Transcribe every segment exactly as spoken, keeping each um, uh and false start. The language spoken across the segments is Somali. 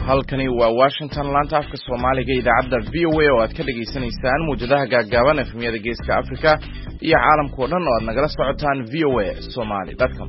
halkani waa Washington laanta afka Soomaaliga idaacadda V O A oo aad ka dhageysanaysaan muujadaha gaagaaban efmiyada geeska Afrika iyo caalamka oo dhan oo aad nagala socotaan V O A Somali dot com.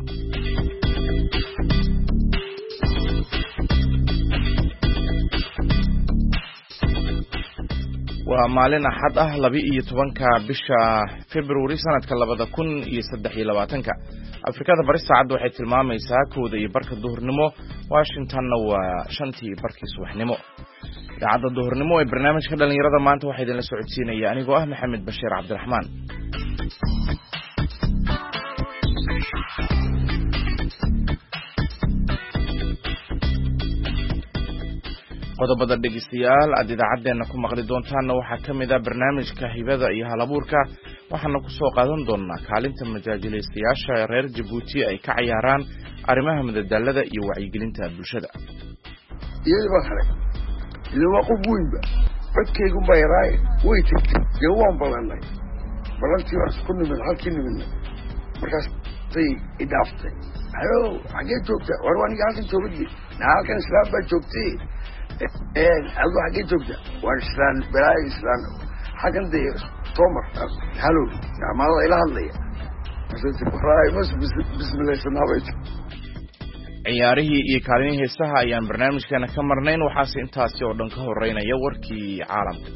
waa maalin axad ah laba iyo tobanka bisha February sanadka labada kun iyo saddex iyo labaatanka. Afrikada bari saacadu waxay tilmaamaysaa kooda iyo barka duhurnimo, Washingtonna waa shantii barkii subaxnimo. Idaacadda duhurnimo ee barnaamijka dhalinyarada maanta waxaa idinla socodsiinaya anigoo ah Maxamed Bashiir Cabdiraxmaan. qodobada dhegeystayaal aad idaacadeena ku maqli doontaan waxaa kamid ah barnaamijka hibada iyo halabuurka. waxaana ku soo qaadan doonaa kaalinta majaajilaystayaasha reer Djibouti ay ka ciyaaraan arrimaha madadaalada iyo wacyigelinta bulshada. iyadoo kale ilaa qof weynba codkaygu bayraay way tagtay jawaan balanay balantii wax ku nimid halkii nimid markaas tay idaaftay halo xagee joogta war waan iga halkan joogay halkan islaam baa joogtay ee adu xagee joogta war islaan baraay islaan xagan day Tomar halo jaamada ila hadlaya waray mas bismillaah sanaabayt. ciyaarihii iyo kaalinihii heesaha ayaan barnaamijkeena ka marnayn, waxaase intaasi oo dhan ka horeynaya warkii caalamka.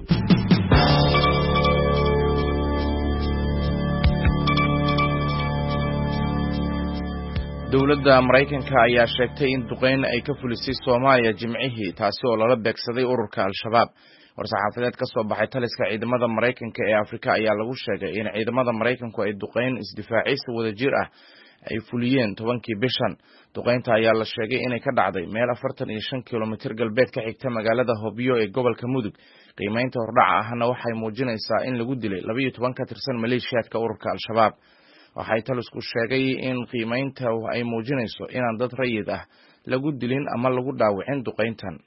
dowladda Mareykanka ayaa sheegtay in duqeyn ay ka fulisay Soomaaliya Jimcihii, taasi oo lala beegsaday ururka Al-Shabaab. war-saxaafadeed ka soo baxay taliska ciidamada Mareykanka ee Afrika ayaa lagu sheegay in ciidamada Mareykanku ay duqeyn isdifaacisa wadajir ah ay fuliyeen tobankii bishan. duqeynta ayaa la sheegay inay ka dhacday meel afartan iyo shan kiiloomitir galbeed ka xigta magaalada Hobyo ee gobolka Mudug. qiimeynta hordhaca ahna waxay muujinaysaa in lagu dilay laba iyo toban ka tirsan maleeshiyaadka ururka Al-Shabaab. waxay talisku sheegay in qiimeynta ay muujinayso inaan dad rayid ah lagu dilin ama lagu dhaawicin duqeyntan.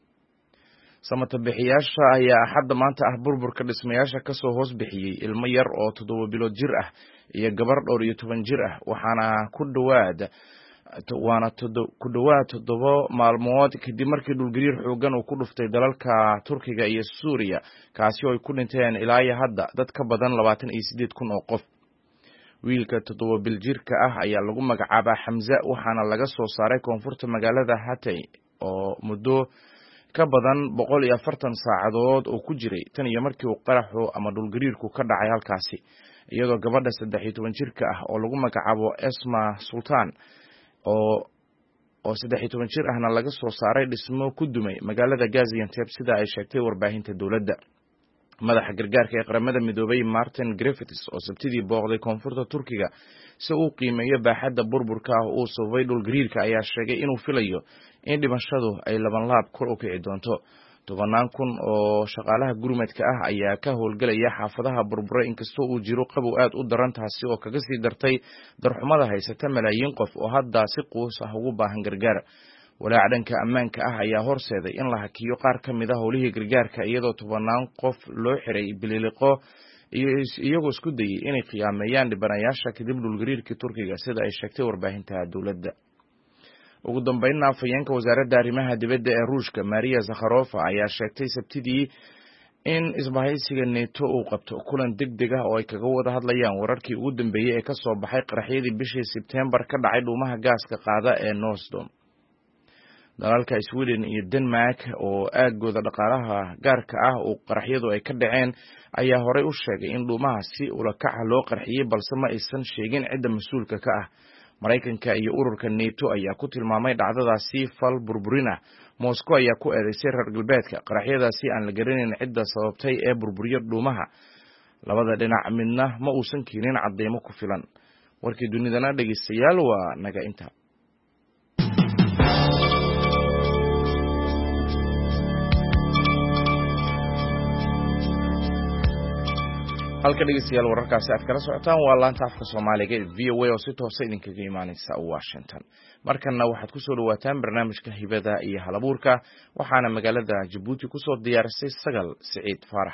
samatabixiyaasha ayaa hadda maanta ah burburka dhismayaasha ka soo hoos bixiyay ilmo yar oo toddoba bilood jir ah iyo gabar dhowr iyo toban jir ah, waxaana ku dhawaad waana ku dhawaad toddoba maalmood kadib markii dhulgariir xoogan uu ku dhuftay dalalka Turkiga iyo Suuriya, kaasi oo ay ku dhinteen ilaa iyo hadda dad ka badan labaatan iyo siddeed kun oo qof. wiilka toddoba bil jirka ah ayaa lagu magacaabaa Hamza, waxaana laga soo saaray koonfurta magaalada Hatay oo muddo ka badan boqol iyo afartan saacadood oo ku jiray tan iyo markii uu qaraxu ama dhulgariirku ka dhacay halkaasi, iyadoo gabadha saddex iyo toban jirka ah oo lagu magacaabo Esma Sultan oo oo saddex iyo toban jir ahna laga soo saaray dhismo ku dumay magaalada Gaziantep sida ay sheegtay warbaahinta dowladda. madaxa gargaarka ee qaramada midoobay Martin Griffiths oo sabtidii booqday koonfurta Turkiga si uu qiimeeyo baaxadda burburka ah oo sababay dhulgariirka ayaa sheegay inuu filayo in dhimashadu ay laban laab kor u kici doonto. tobanaan kun oo shaqaalaha gurmadka ah ayaa ka howlgelaya xaafadaha burbura, inkastoo uu jiro qabow aad u daran, taasi oo kaga sii dartay darxumada haysata malaayiin qof oo hadda si quus ah ugu baahan gargaar. walaac dhanka ammaanka ah ayaa horseeday in la hakiyo qaar ka mid ah howlihii gargaarka, iyadoo tobanaan qof loo xiray bililiqo iyagoo isku dayay inay khiyaameeyaan dhibanayaasha kadib dhulgariirkii Turkiga sida ay sheegtay warbaahinta dowladda. ugu dambeynna afhayeenka wasaaradda arrimaha dibadda ee Ruushka Maria Zakharova ayaa sheegtay sabtidii in isbahaysiga NATO uu qabto kulan degdeg ah oo ay kaga wada hadlayaan wararkii ugu dambeeyay ee ka soo baxay qaraxyadii bishii Sebtembar ka dhacay dhuumaha gaaska qaada ee Nord Stream. dalalka Sweden iyo Denmark oo aagooda dhaqaalaha gaarka ah oo qaraxyadu ay ka dhaceen ayaa horey u sheegay in dhuumaha si ula kac loo qarxiyay, balse ma aysan sheegin cidda mas'uulka ka ah. Mareykanka iyo ururka NATO ayaa ku tilmaamay dhacdadaasi fal burburin ah. Moscow ayaa ku eedeysay reer galbeedka qaraxyadaasi aan la garanayn cidda sababtay ee burburiya dhuumaha. labada dhinac midna ma uusan keenin cadeymo ku filan. warkii dunidana dhageystayaal waa naga inta. halka dhegeystayaal wararkaasi aad kala socotaan waa laanta afka Soomaaliga ee V O A oo si toos ah idinkaga imaanaysa Washington. markana waxaad ku soo dhawaataan barnaamijka hibada iyo halabuurka, waxaana magaalada Djibouti ku soo diyaarisay Sagal Saciid Faarax.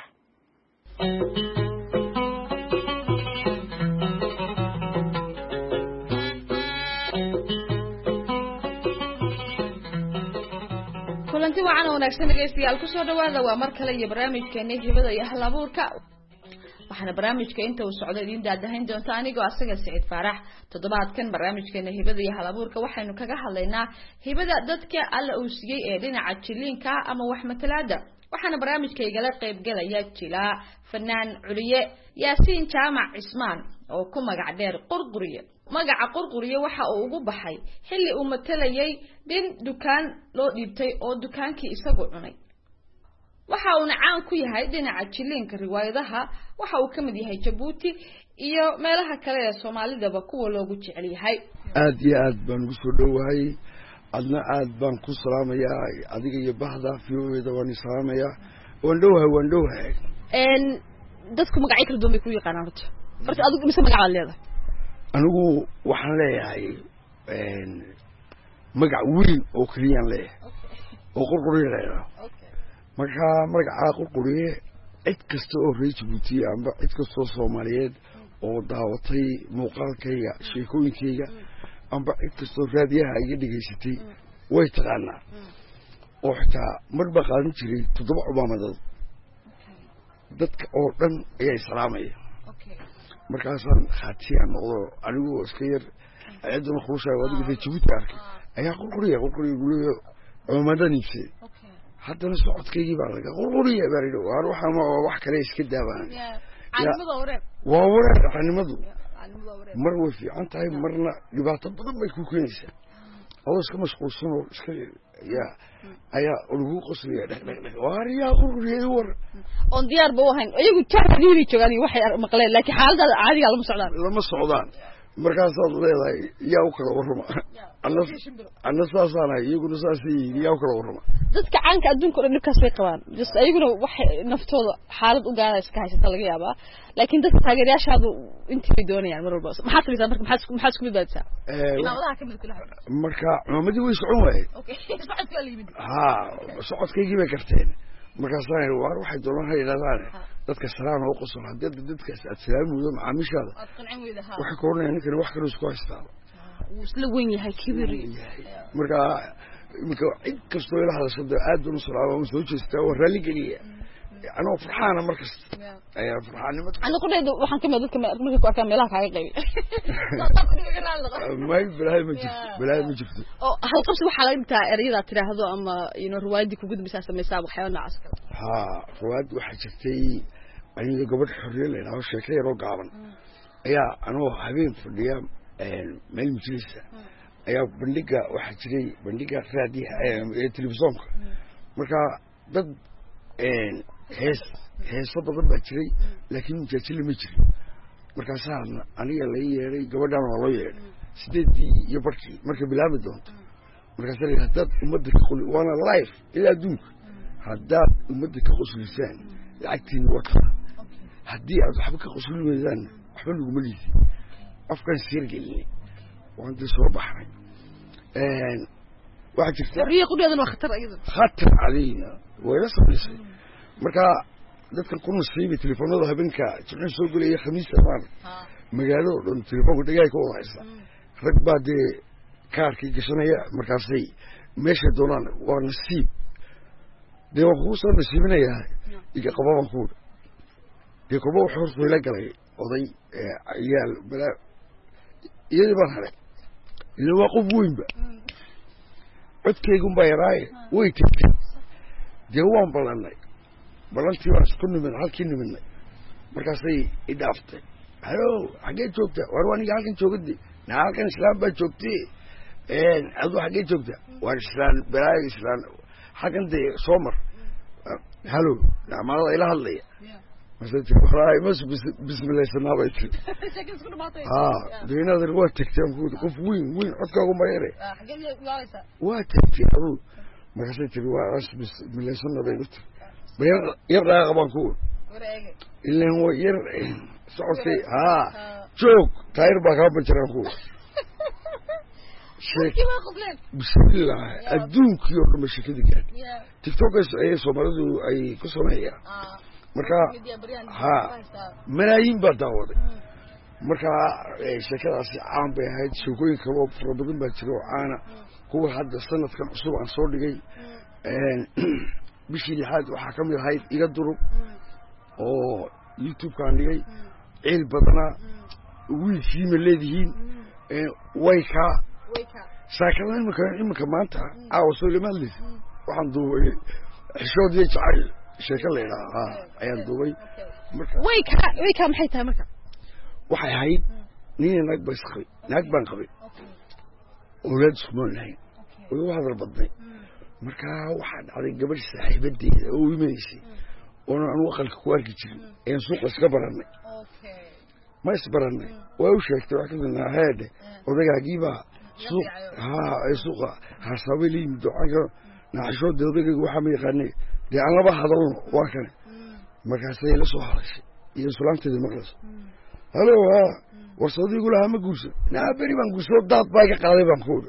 kulanti wacan wanaagsan dhageystayaal ku soo dhawaada waa mar kale iyo barnaamijkeena hibada iyo hal abuurka waxaana barnaamijka inta uu socdo idin daadahayn doonta anigoo asaga Saciid Faarax toddobaadkan barnaamijkeena hibada iyo hal abuurka waxaynu kaga hadlaynaa hibada dadka alla uu siiyay ee dhinaca jilinka ama wax matalaada waxaana barnaamijkayga la qayb galaya jila fanaan Culiye Yaasiin Jaamac Cismaan oo ku magac dheer Qurquriye magaca Qurquriye waxa uu ugu baxay xilli uu matalayay din dukaan loo dhiibtay oo dukaankii isagu cunay waxa uu caan ku yahay dhinaca jilinka riwaayadaha waxa uu kamid yahay Djibouti iyo meelaha kale ee Soomaalidaba kuwa loogu jecel yahay aad iyo aad baan ugu soo dhawahay adna aad baan ku salaamayaa adiga iyo bahda fiyoweeda waan salaamayaa waan dhawahay waan dhawahay een dadku magacyo kala duwan bay ku yaqaanaan horta horta adigu mise magac leedahay anigu waxaan leeyahay een magac weyn oo kaliyan leeyahay oo Qurquriye leeyahay marka magaca Qurquriye cid kasta oo reer Djibouti amba cid kasta oo Soomaaliyeed oo daawatay muuqaalkayga sheekooyinkayga amba cid kasta oo raadiyaha ay dhigaysatay way taqaanaa oo xitaa marba qaadan jiray toddoba cumaamadood dadka oo dhan ayay salaamaya markaasaan khaatiyaan noqdo anigoo iska yar ayaduna khushay wadiga Djibouti arkay ayaa Qurquriye Qurquriye guliyo cumaamadan ibsay haddana socodkaygii baa laga Qurquriye barido waar waxa ma wax kale iska daabaan aanimada wareer waa wareer aanimadu mar way fiican tahay marna dhibaato badan bay ku keenaysaa oo iska mashquulsan oo iska ya ayaa ugu qosliya dhaqdhaq waar yaa Qurquriye war on diyaar buu ahayn iyagu taxdiiri joogan waxay maqleen laakiin xaaladda caadiga lama socdaan lama socdaan markaas aad leedahay yaa u kala warrama annas annasaasana iyaguna saasii yaa u kala warrama dadka caanka adduunka oo dhibkaas way qabaan just ayaguna wax naftooda xaalad u gaara iska haysata laga yaabaa laakiin dadka taageerayaashaadu intii doonayaan mar walba maxaa samaysaa marka maxaa maxaa isku midbaadsaa imaamadaha kamid kula marka cumaamadii way socon waayeen okay socodka la yimid ha socodkaygii bay karteen markaasaan waar waxay doonaan hayraadaan dadka salaam oo qosol hadii dadka salaamudo macaamiishaada waxa koornaa ninkan wax kale isku haystaa uu isla weyn yahay kibiri marka imika cid kastoo ila hadashada aad u salaam soo jeestaa oo raali geliya ana farxaana markas ayaa farxaanimada ana ku dheedo waxaan kamid dadka markay ku arkaan meelaha kaaga qaybi may bilaahay ma jirto bilaahay ma jirto oo hal qabsi waxa laga dhigtaa erayada tiraahdo ama ino riwaayadii ku gudbisa sameeysaa waxyaabo noocaas kale ha riwaayad waxa jirtay aniga gabadh xorriye leeyahay sheekay yar oo gaaban ayaa anoo habeen fadhiya een meel majliisa ayaa bandhiga waxa jiray bandhiga raadiyaha ee telefisonka marka dad een hees heeso badan baa jiray laakiin mujaajil ma jirin markaasaan aniga la yeeray gabadhan waa loo yeeray sideedii iyo barkii marka bilaabay doonto markaasaan haddaad ummadda ka quli waana live ilaa adduunka haddaad ummadda ka qoslisaan lacagtiina wata haddii aad waxba ka qosli weydaan waxba laguma liidi afkaan sirgelin waan dib soo baxnay een waxa jirta riiq u dheedan waa khatar ayada khatar calayna wayla sameysay marka dadka ku nasiibay telefoonada habeenka jimciin soo galay khamiista maan magaalada dhan telefoonka dhagay ka wadaaysa rag baa de kaarkii gashanaya markaasay meesha doonaan waa nasiib de waa ku soo nasiibinaya iga qababan ku de kuba wuxuu soo ila galay oday ayaal bala iyada baan haray ila waa qof weynba codkaygu baa yaraay way tagtay de waan balanay balantii waan isku nimid halkii nimidnay markaasay idhaaftay halo xagee joogta war waniga halkan joogadi naa halkan islaam baa joogtay een adu xagee joogta war islaan baraay islaan halkan de soomar halo naamada ila hadlaya masajid wallahi mas bismillah sanaabay ah deynada waa tagtay qof weyn weyn codkaagu ma yare waa tagtay adu markaasay tiri waa bismillah sanaabay bayar yar qaban ku ilaa waa yar socotay ha joog tayr baa ka banjaran ku sheekii ma qofleen bismillah adduunkii oo dhan sheekadii gaad tiktok ay Soomaalidu ay ku sameeyaan marka ha malaayiin baa daawaday marka sheekadaasi caan bay ahayd sheekooyin kale oo fara badan baa jira oo caana kuwa hadda sanadkan cusub aan soo dhigay bishii lixaad waxaa ka mid ahayd iga durub oo youtube-kaan dhigay ciil badanaa wiilkiima leedihiin way kaa saakada imika iminka maanta caawa soo lama hadlaysa waxaan duubay xishood iyo jacayl sheeko la yidhaha ayaan duubay way kaa way kaa maxay tahay marka waxay ahayd nina naag baa isqabay naag baan qabay awlaad iskumaan lahayn way u hadal badnay markaa waxaa dhacday gabadh saaxiibadeeda oo imanaysay oona anu aqalka ku arki jirin ayaan suuqa iska barannay ma isbarannay waa u sheegtay wax kadibna heedhe odagaagiibaa suuq haa ay suuqa haasaabe la yimid docanka naxashooda odagayga waxaa ma yaqaanay dee aan laba hadalno waa kane markaasay la soo hadashay iyo sulaanteeda maqlayso halo haa warsoodiigu lahaa ma guursan naa beri baan guursado daad baa iga qaaday baan ku uri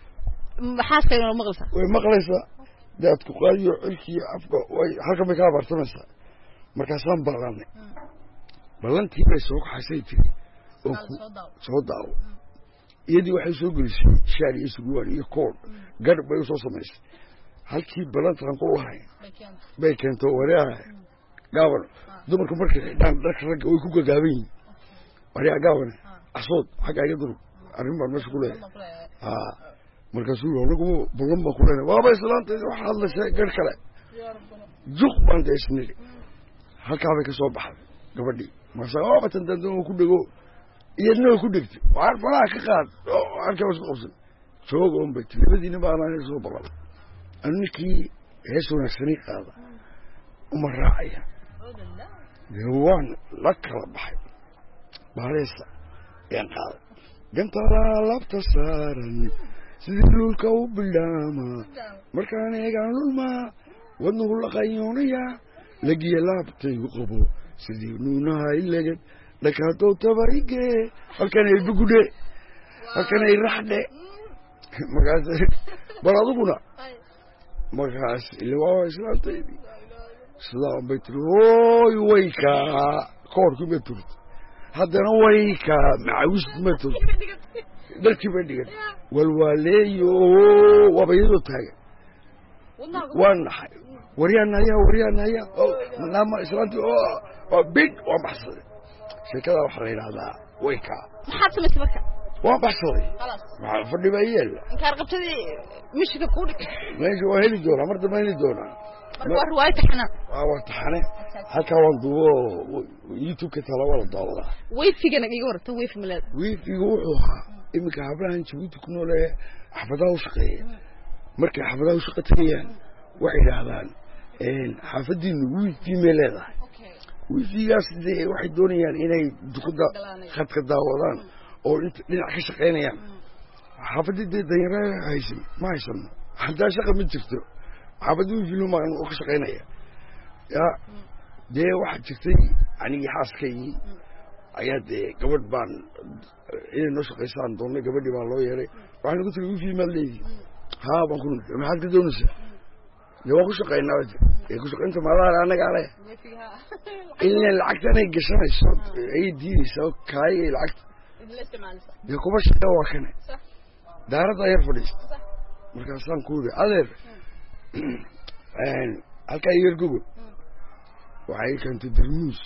maxaa sheegay maqlaysaa way maqlaysaa daadku qaadiyo cirkiiyo afka way halkan bay kaa abaartamaysaa markaasaan ballanay ballantii bay soo kaxaysay tiri oo soo daawo iyadii waxay soo gelisay shaar iyo surwaal iyo koor garh bay usoo samaysay halkii ballantaan ku lahayn bay keento wareeha gaaban dumarku markay xidhaan dharka ragga way ku gagaaban yihin wareeha gaaban casood xagga iga durub arrin baan meesha ku leeyahay markaasuu yii anagu ballan baan ku leenahay waaba islaantayda waxa hadlaysaa garh kale juq baan da isniri halkaa bay ka soo baxday gabadhii markaasa waabatan dandan ku dhego iyadna way ku dhegtay waar falaha ka qaad halkaa isku qabsan jooga un bay ti labadiina baanaan soo ballan anu ninkii hees wanaagsanii qaada uma raacaya dee waan la kala baxay baaleesa ayaan qaaday gantalaa labta saaran sidii dhulka u bildhaamaa markaan eegaan lulmaa wadnuhu la qayoonaya lagiya laabtaygu qabo sidii nuunaha ileged dhakaadow tabarigee halkan ay bugudhe halkan ay raxdhe markaas bal aduguna markaas ile waa islaantaydii sidaan bay tiri hooy way kaa koorkii bay turta haddana way kaa macawisd ma turta dalkii bay dhigan walwaaleeyo waaba iyadoo taagan waa naxay waryaan hayaa waryaan hayaa naama islaantii oo big waa baxsaday sheekada waxaa la yidhahdaa way kaa maxaad samaysay marka waa baxsaday maxaa fadhi baa yeela inkaar qabtadii mishka ku dhig meesha waa heli doonaa mar dambe heli doonaa marka waa riwaayad taxana waa taxane halkaa waan duubo youtube-ka tala waa la daawadaa wayfigana iga warta wayfi malaad wayfiga wuxuu ahaa iminka hablahan jabuuti ku nool ee xafadaha u shaqeeya markay xafadaha u shaqo tagayaan waxay idhaahdaan xaafadiinu wifi may leedahay wifigaas dee waxay doonayaan inay dukada khadka daawadaan oo inta dhinac ka shaqaynayaan xaafadii dee danyara haysan ma haysano haddaa shaqa ma jirto xaafadii wifilumaan oo ka shaqaynaya ya dee waxaa jirtay anigii xaaskaygii ayaa dee gabadh baan inay noo shaqaysaan doonnay gabadhii baa loo yeeray waxaan ku tiri wifi maad leedii haa baan ku nutay maxaad ka doonaysaa dee waan ku shaqaynaa ee ku shaqaynta maadaana annagaa le ila lacagtan ay gashanayso ay diidaysa oo kaayay lacagta dee kuma shaqe waa kane daaradda yar fadhiista markaasaan ku yidhi adeer halkaa yar gogol waxay keentay darmuus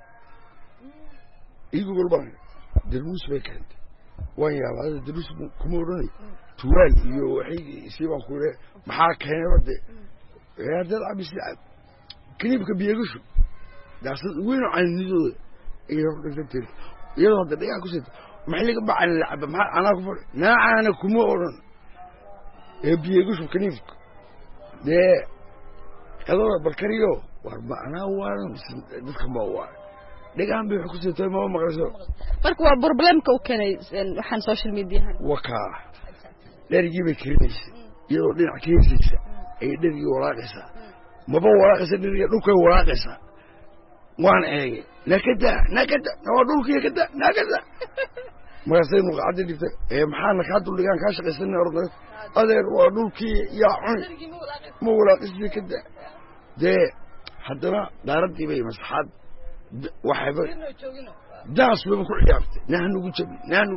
ii gogol baan darmuus bay keentay waan yaabaa ada darmuus kuma odhanay tuwaal iyo waxay sii baan ku yidhi maxaa keenay bade haddaad cabisi cab kaniibka biyagashu daasad weyn oo caanidooda ayay hor dhigta tiri iyadoo hadda dhagaa ku sita maxay laga bacana la caba maxaa anaa ku fadhi naacaana kuma odhan ee biyagashu kaniibka dee adoo balkariyo war ma anaa waaran dadkan baa waara dhagaan bay wax ku sitay mama maqlayso marka waa problemka u keenay waxaan social mediahan wakaa dherigii bay karinaysay iyadoo dhinac ka heesaysa ayay dherigii walaaqaysaa maba walaaqaysa dheriga dhulkay walaaqaysaa waan eegay nakada nakada waa dhulkii kada nakada markaasay nuqacadii dhigtay ee maxaana kaa dul dhigaan kaa shaqaysanay orday adeer waa dhulkii yaa cuni ma walaaqisii kada dee haddana daaraddii bay masaxaad waxayba daas bay ku ciyaartay nahnu ugu jabi nahnu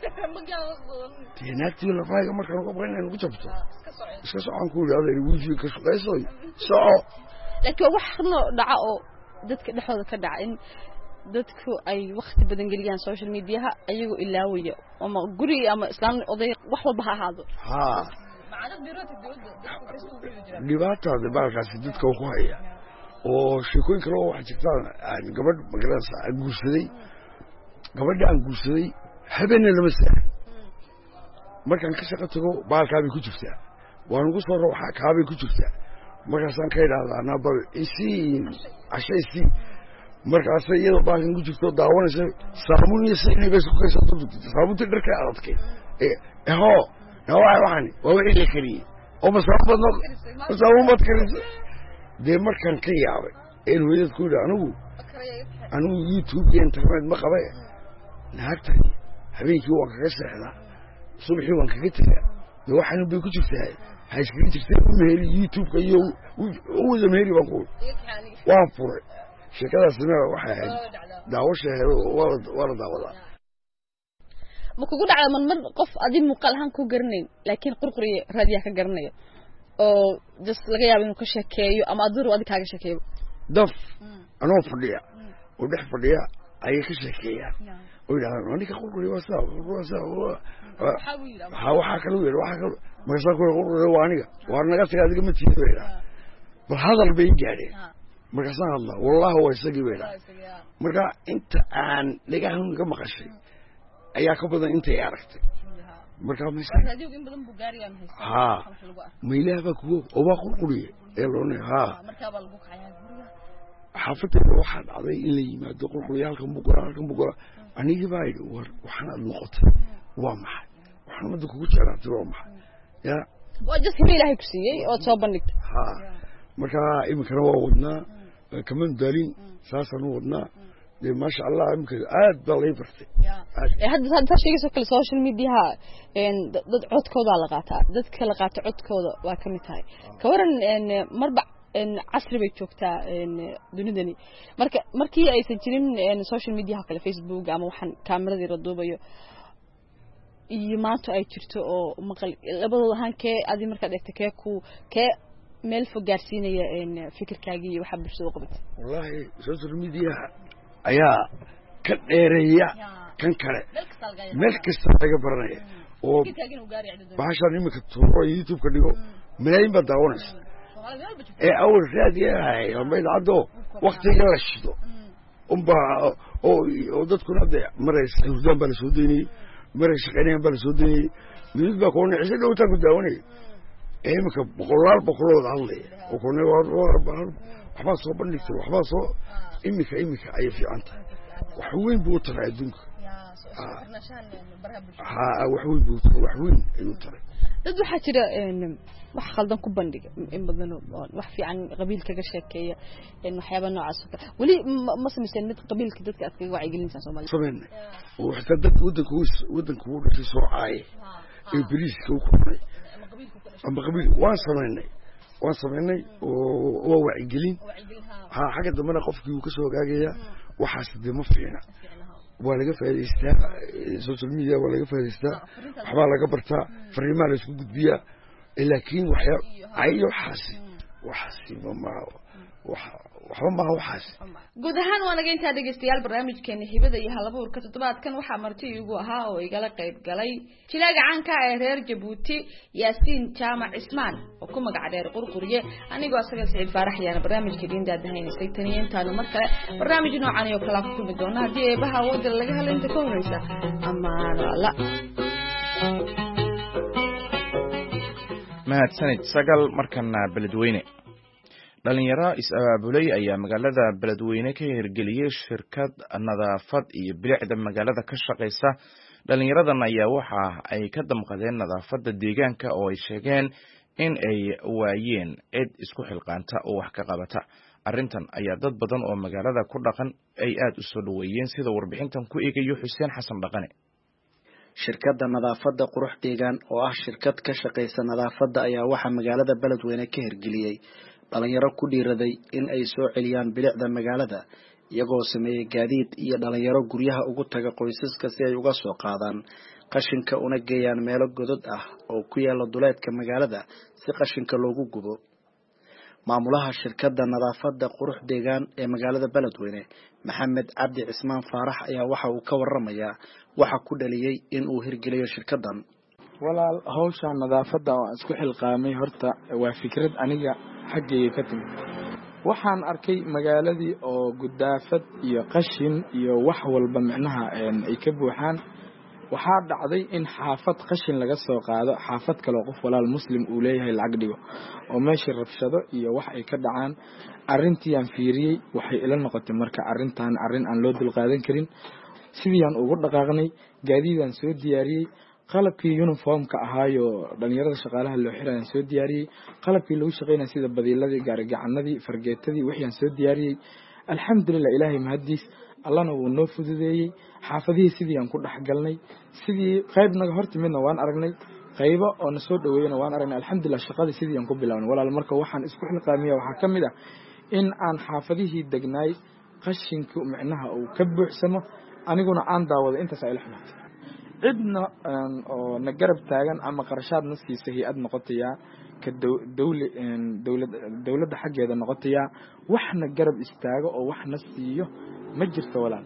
teenaagtii la faaga markaan uga baqay inaan ugu jabto iska socon ku yiraahdo wifi ka shaqayso soco laakiin wax xarno dhaca oo dadka dhexdooda ka dhaca in dadku ay waqti badan geliyaan social media ayagu ilaawaya ama guri ama islaan oday wax walba ha ahaado ha macna biirada dawladda dadku ka soo gudbi jiraan dhibaatada baalkaasi dadka ku haya oo sheekooyin kale oo wax jirtaan gabadh magarasa guursaday gabadha aan guursaday habeen lama saarin markaan ka shaqo tago baalkaabay ku jirtaa waan ugu soo rooxa kaabay ku jirtaa markaasaan ka idhaahdaa nabal isiin ashaysi markaas iyadoo baalkan ku jirto daawanaysa saabuun iyo siinay bas ku kaysa saabuunta dharka adadkay ee ho nawaa waxani waa wixii la kariyay oo masaafad no masaafad mad kariyay de markaan ka yaabay ee hooyad ku yidhi anigu anigu youtube iyo internet ma qabay naagtay habeenkii waan kaga seexdaa subaxii waan kaga tagaa de waxaan bay ku jirtaa ha iskaga jirtay meeri youtube-ka iyo wada meeri baan ku waan furay sheekadaasina waxay ahayd daawasheeda waa la daawadaa ma kugu dhacda man mar qof adii muuqaal ahaan ku garanayn laakiin qurquriye raadiyaha ka garanayo oo just laga yaabo inuu ka sheekeeyo ama adur wadi kaaga sheekeeyo daf anoo fadhiya oo dhex fadhiya ayay ka sheekeeyaan oo yidhahdaan anika qurquriye waa saa waa saa waxaa waxaa kala weyn waxaa kala markaasaa ku qurquriye waa aniga waa naga taga adiga ma tiid bay dhaha bal hadal bay gaadheen markaasaan hadla wallahi waa isagii bay dhaha marka inta aan dhagahan ka maqashay ayaa ka badan intay aragtay marka ma isla adigu in badan buu gaariyaan haysta ha meelaha kuwa oo waa qurquriye ee loona ha marka baa lagu kacayaa guriga xaafadda waxaa dhacday in la yimaado qurquriye halkan buu goraa halkan buu goraa anigi baa yidhi war waxaan aad noqotay waa maxay waxaan umada kugu jeclaatay waa maxay ya waa just himi ilaahay ku siiyey oo soo bandhigtay ha marka iminkana waa wadnaa kaman daalin saasaan u wadnaa de maasha allah imika aad baa lay bartay ee hadda hadda sheegayso kale social media een dad codkooda la qaataa dadka la qaato codkooda waa ka mid tahay ka waran een marba een casri bay joogtaa een dunidani marka markii aysan jirin een social media kale Facebook ama waxan kaamirada la duubayo iyo maanta ay jirto oo maqal labadooda hankee adi marka dhigtay kee ku kee meel fog gaarsiinaya een fikirkaagii waxa bulshada u qabatay wallahi social media ayaa ka dheereeya kan kale meel kasta laga baranaya oo bahashaan imika tuuro youtube ka dhigo malaayin baa daawanaysa ee awal raadiyahay ama idaacaddo waktiga la shido unba oo dadkuna de maraysa hurdaan baa la soo daynayey maray shaqaynayaan baa la soo daynayey midid baa koona cisho dhowtaan ku daawanaya ee imika boqolaal boqolooda hadlaya oo koona waxbaa soo bandhigtay waxbaa soo imika imika ayay fiican tahay wax weyn buu taray adduunka ha wax weyn buu taray wax weyn ayuu taray dad waxaa jira wax khaldan ku bandhiga in badan wax fiican qabiilka ka sheekeeya in waxyaabo noocaas oo kale wali ma sameeyeen mid qabiilka dadka aad kaga wacyigelinaysan Soomaaliya sameeyay oo waxa dad wadanka wadanka uu dhashay soo caay ee bariiska ku qornay ama qabiil waan sameeynay waan sameeynay oo wacyigelin ha xaga damana qofkii uu ka soo gaagaya waxaas dima fiicna waa laga faa'iideystaa social media waa laga faa'iideystaa waxba laga bartaa fariimaha la isku gudbiyaa laakiin waxa ay waxaasi waxaasi ma waxba ma waxaasi guud ahaan waa naga intaa dhageystayaal barnaamijkeena hibada iyo halabuurka toddobaadkan waxaa marti igu ahaa oo igala qayb galay jilaaga caanka ee reer Jabuuti Yaasiin Jaamac Ismaan oo ku magac dheer qurquriye anigoo asaga Saciid Faarax yaana barnaamijka diinta dahaynay taniyantaan marka barnaamij noocan iyo kala ku kulmi doona hadii eebaha wada laga helay inta ka horeysa amaan la mahadsanid sagal markana beledweyne dhalinyaro is-abaabulay ayaa magaalada beledweyne ka hirgeliyay shirkad nadaafad iyo bilicda magaalada ka shaqeysa dhalinyaradan ayaa waxa ay ka damqadeen nadaafada deegaanka oo ay sheegeen in ay waayeen cid isku xilqaanta oo wax ka qabata arrintan ayaa dad badan oo magaalada ku dhaqan ay aad u soo dhaweeyeen sida warbixintan ku eegayo Xuseen Xasan Dhaqane shirkadda nadaafadda qurux deegaan oo ah shirkad ka shaqeysa nadaafadda ayaa waxa magaalada beledweyne ka hirgeliyay dhalinyaro ku dhiiraday in ay soo celiyaan bilicda magaalada iyagoo sameeyey gaadiid iyo dhalinyaro guryaha ugu taga qoysaska si ay uga soo qaadaan qashinka una geeyaan meelo godod ah oo ku yaala duleedka magaalada si qashinka loogu gubo. maamulaha shirkadda nadaafadda qurux deegaan ee magaalada Beledweyne Maxamed Cabdi Cismaan Faarax ayaa waxa uu ka warramayaa waxa ku dhaliyay in uu hirgeliyo shirkaddan. walaal hawsha nadaafadda oo isku xilqaamay horta waa fikrad aniga xaggayga ka timid. waxaan arkay magaaladii oo gudaafad iyo qashin iyo wax walba macnaha ay ka buuxaan. waxaa dhacday in xaafad qashin laga soo qaado xaafad kale qof walaal muslim uu leeyahay lacag dhigo oo meesha rabshado iyo wax ay ka dhacaan. arintii aan fiiriyay waxay ila noqotay marka arintan arin aan loo dul qaadan karin. sidii aan ugu dhaqaaqnay gaadiidaan soo diyaariyay, qalabkii uniformka ahaayo dhalinyarada shaqaalaha loo xirayaan soo diyaariyay, qalabkii lagu shaqeynay sida badiiladii, gaarigacanadii, fargeetadii wixii aan soo diyaariyay. alxamdulillah ilaahay mahadiis allana wuu noo fududeeyey. xaafadihii sidii aan ku dhaxgalnay, sidii qayb naga hortimidna waan aragnay, qaybo oo na soo dhaweeyna waan aragnay. alxamdulillah shaqadii sidii aan ku bilaabnay. walaal marka waxaan isku xilqaamiyaa waxaa ka mid ah in aan xaafadihii degnaay qashinka macnaha uu ka buuxsamo, aniguna aan daawado intaas ay la xumaatay. cidna oo na garab taagan ama qarashaad na siisay hay'ad noqotaya ka dawli dawlad dawladda xaggeeda noqotaya waxna garab istaago oo wax na siiyo ma jirto walaal.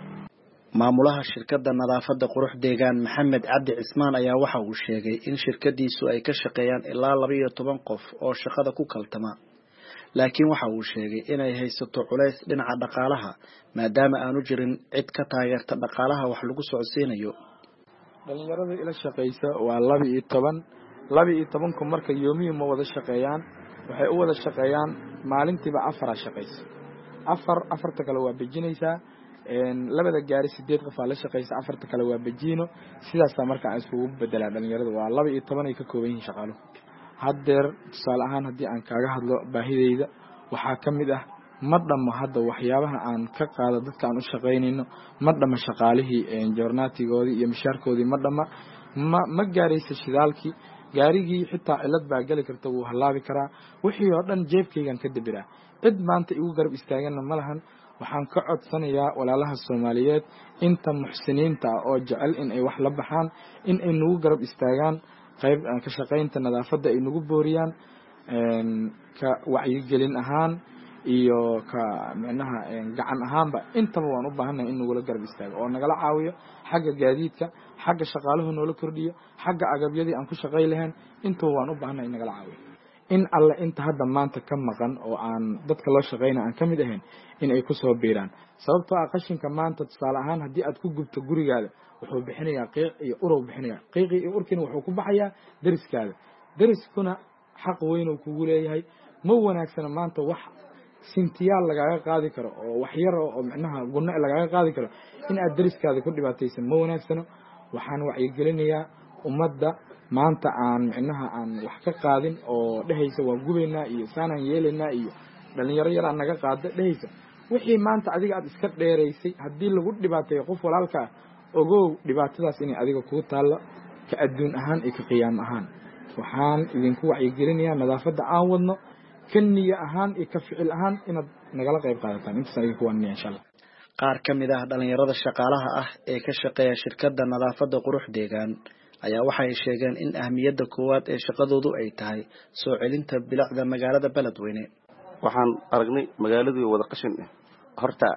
maamulaha shirkadda nadaafadda qurux deegaan Maxamed Cabdi Cismaan ayaa waxa uu sheegay in shirkadiisu ay ka shaqeeyaan ilaa laba iyo toban qof oo shaqada ku kaltama, laakiin waxa uu sheegay inay haysato culays dhinaca dhaqaalaha maadaama aanu jirin cid ka taageerta dhaqaalaha wax lagu socodsiinayo. dhalinyarada ila shaqeysa waa laba iyo toban laba iyo toban ku marka yoomiyo ma wada shaqeeyaan, waxay u wada shaqeeyaan maalintiiba afar shaqeysa. afar afarta kale waa bejinaysa, een labada gaari sideed qof la shaqeysa, afarta kale waa bejiino. sidaas marka aan isugu bedelaa dhalinyarada waa laba iyo toban ay ka kooban yihiin shaqaalo. haddeer tusaale ahaan haddii aan kaaga hadlo baahideyda waxaa ka mid ah ma dhamo hadda waxyaabaha aan ka qaado dadka aan u shaqeynayno ma dhamo shaqaalihii joornaatigoodii iyo mishaarkoodii ma dhama ma ma gaaraysa shidaalkii gaarigii xitaa cilad baa gali karta wuu halaabi karaa. wixii oo dhan jeebkaygan ka dabiraa, cid maanta igu garab istaagana ma lahan. waxaan ka codsanayaa walaalaha Soomaaliyeed inta muxsiniinta oo jecel in ay wax la baxaan in ay nagu garab istaagaan, qayb ka shaqeynta nadaafadda ay nagu booriyaan, een ka wacyigelin ahaan iyo ka macnaha gacan ahaanba intaba waan u baahanahay in nagula garab istaago oo nagala caawiyo xagga gaadiidka, xagga shaqaaluhu noola kordhiyo, xagga agabyadii aan ku shaqeey lahayn intaba waan u baahanahay in nagala caawiyo. in alla inta hadda maanta ka maqan oo aan dadka loo shaqeynaa aan ka mid ahayn in ay ku soo biiraan. sababtoo ah qashinka maanta tusaale ahaan haddii aad ku gubto gurigaada wuxuu bixinayaa qiiq iyo urow bixinayaa, qiiqii iyo urkiina wuxuu ku baxayaa deriskaada. deriskuna xaq weyn uu kugu leeyahay. ma wanaagsana maanta wax sintiyaal lagaaga qaadi karo oo wax yar oo macnaha gunno lagaaga qaadi karo in aad deriskaada ku dhibaataysan ma wanaagsano. waxaan wacyigelinayaa ummadda maanta aan macnaha aan wax ka qaadin oo dhehaysa waan gubaynaa iyo saanaan yeelaynaa iyo dhalinyaro yar aan naga qaado dhehaysa. wixii maanta adiga aad iska dheeraysay haddii lagu dhibaateeyo qof walaalka ogow dhibaatadaas inay adiga kugu taallo ka adduun ahaan iyo ka qiyaam ahaan. waxaan idinku wacyigelinayaa nadaafadda aan wadno ka niyo ahaan iyo ka ficil ahaan inaad nagala qayb qaadataan. intaas idinku waaniya insha Allah. qaar ka mid ah dhalinyarada shaqaalaha ah ee ka shaqeeya shirkadda nadaafadda qurux deegaan ayaa waxay sheegeen in ahmiyadda koowaad ee shaqadoodu ay tahay soo celinta bilicda magaalada Beledweyne. waxaan aragnay magaaladu wada qashin ah horta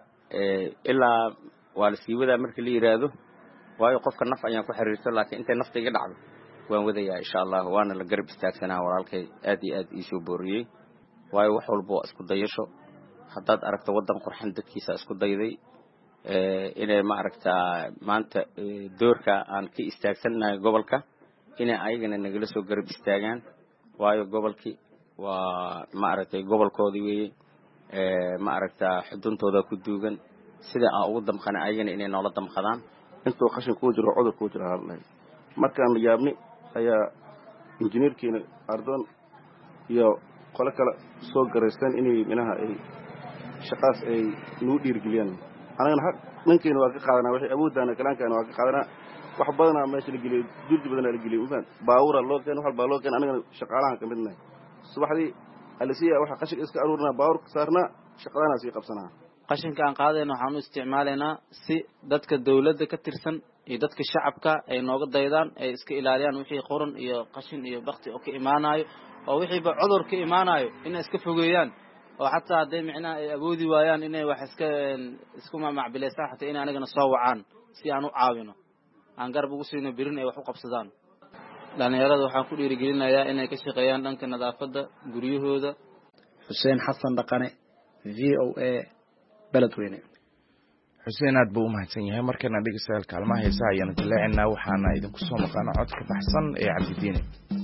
ilaa waa la sii wadaa markii la yiraahdo waayo qofka naf ayaan ku xiriirsan laakiin intay nafta iga dhacdo waan wadayaa insha Allah waana la garab istaagsanaa walaalkay aad iyo aad ii soo booriyay waayo wax walba isku dayasho haddaad aragto wadan qurxan dadkiisa isku dayday ee inay ma aragtaa maanta doorka aan ka istaagsannahay gobolka inay ayagana nagala soo garab istaagaan waayo gobolkii waa ma aragtay gobolkoodii weeye ee ma aragtaa xuduntooda ku duugan sida aan ugu damqana ayagana inay noola damqadaan intuu qashin ku jiro cudur ku jiro hadlay markaan la yaabni ayaa injineerkiina ardoon iyo qolo kale soo gareysteen inay minaha ay shaqaas ay noo dhiirgeliyaan anagana haq ninkiina waa ka qaadanaa wixii awoodana kalaankaana waa ka qaadanaa wax badanaa meesha la geliyay jurdi badanaa la geliyay ufaan baawura loo keen wax baa loo keen anagana shaqaalahan ka midnahay subaxdii alisiya waxa qashin iska aruurnaa baawurka saarnaa shaqadana sii qabsanaa qashinka aan qaadayno waxaan u isticmaalaynaa si dadka dawladda ka tirsan iyo dadka shacabka ay nooga daydaan ay iska ilaaliyaan wixii qoran iyo qashin iyo bakti oo ka imaanayo oo wixiiba cudur ka imaanayo inay iska fogeeyaan oo xataa hadday micnaha ay awoodi waayaan inay wax iska isku macbileysaan xataa inay anagana soo wacaan si aan u caawino aan garab ugu siino birin ay wax u qabsadaan dhalinyarada waxaan ku dhiirigelinayaa inay ka shaqeeyaan dhanka nadaafadda guryahooda. xuseen xasan dhaqane v o a beledweyne. xuseen aad buu u mahadsan yahay. markana dhegeystayaal kaalmaha heesaha ayaanu jaleecinaa waxaana idinku soo maqaana codka baxsan ee cabdidiine.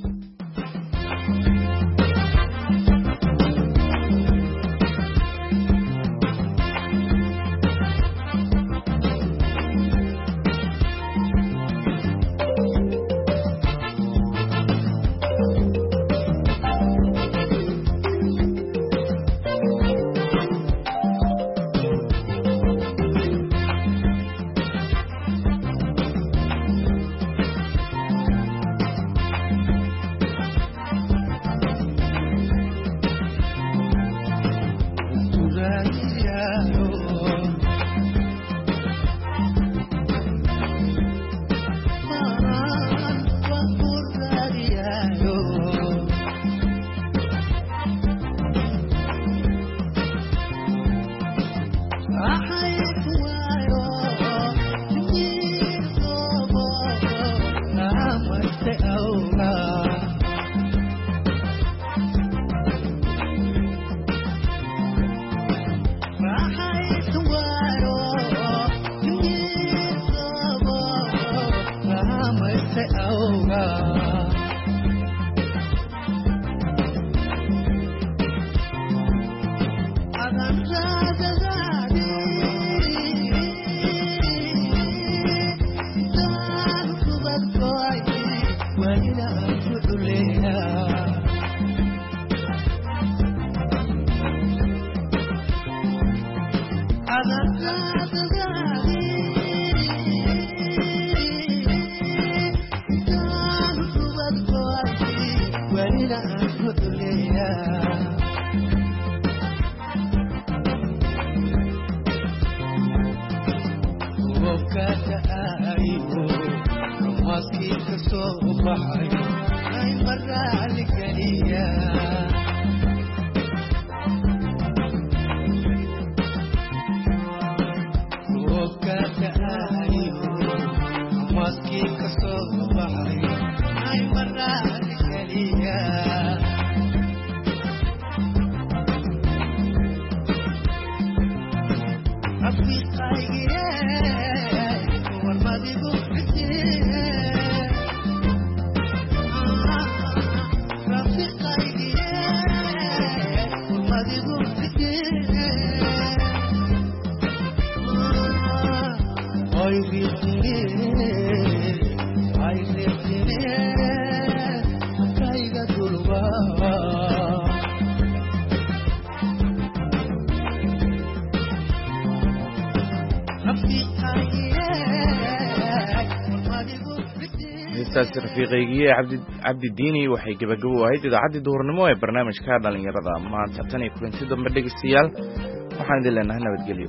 rafiiqaygiye cabdi cabdidiini waxay gabagabo ahayd idaacaddii duhurnimo ee barnaamijka dhalinyarada maanta tan iyo kulanti dambe dhegeystayaal waxaan idin leenahay nabadgelyo.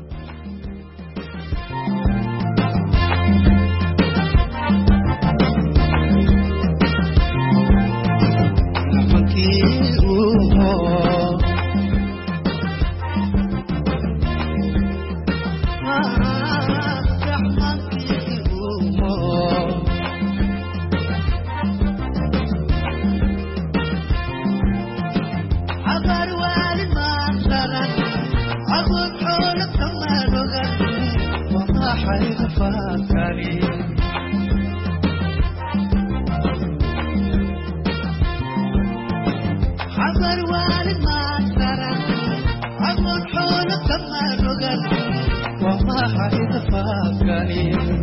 وما حد فاكرني